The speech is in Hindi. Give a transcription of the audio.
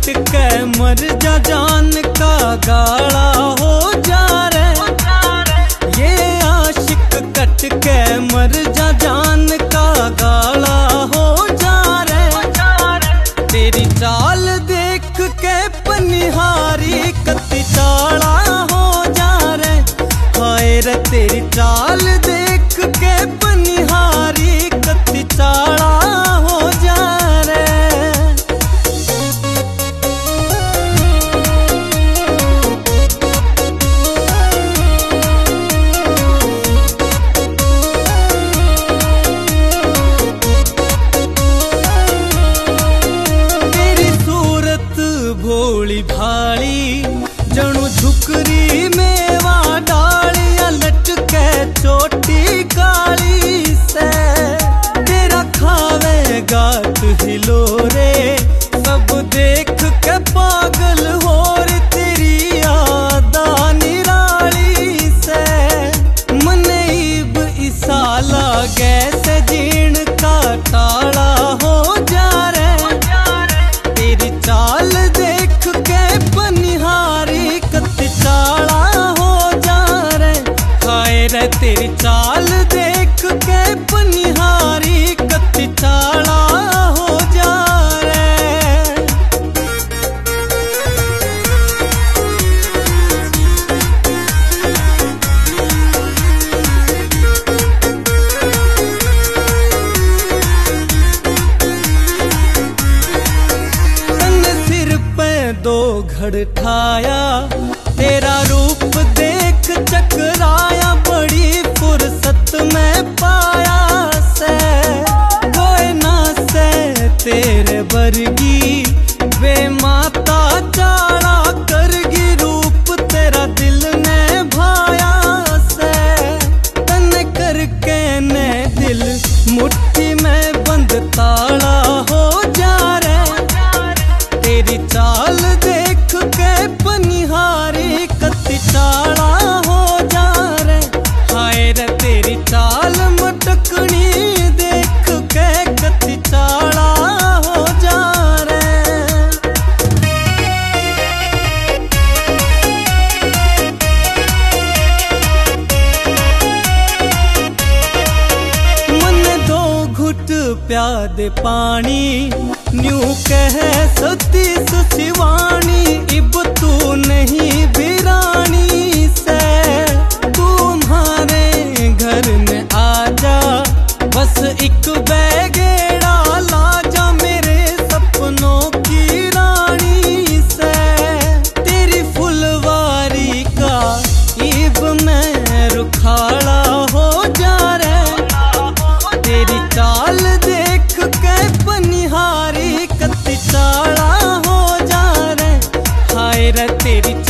कट के मर जा जान का गाला हो जा रे। ये आशिक कट के मर जा जान का गाला हो जा रे। तेरी चाल देख के पनिहारी कत्ती चाला हो जा रे। हाय रे तेरी चाल देख के पनिहारी कत्ती चाला हो जा रे। तेरी सूरत भोली भाली जणु झुकरी मेवा डालिया लटके चोटी काली से। तेरा खावेगा तू हिलोरे सब देख के पागल हो रे। तेरी यादा निराली से मनेब इसा लागे से जीण का ताला हो जा रे। तेरी चाल देख के पनिहारी कत्ती चाला हो जा रे। हाय रे तेरी चाल देख के पनिहारी कत्ती चाला हो जा रे। तन सिर पे दो घड़ ठाया तेरा रूप देख चकराया। बड़ी फुर्सत में पाया से कोई ना से तेरे बरगी वे माता चाड़ा करगी। रूप तेरा दिल ने भाया से तन करके ने दिल मुट्ठी में बंद ताला हो जा रे। तेरी चाल देख के पनिहारी कत्ती चाला हो जा रे। हाय रे तेरी चाल मटकनी देख के कत्ती चाला हो जा रे। मन दो घुट प्यादे पानी न्यू कह सती सुशिवानी। इब तू नहीं बिरानी से तुम्हारे घर में आजा। बस एक बैगेड़ा लाजा मेरे सपनों की रानी से। तेरी फुलवारी का इब मैं रुखाड़ा हो जा रे। तेरी चाल देख के पनिहारी कत्ती चाला हो जा रे। हाय रे तेरी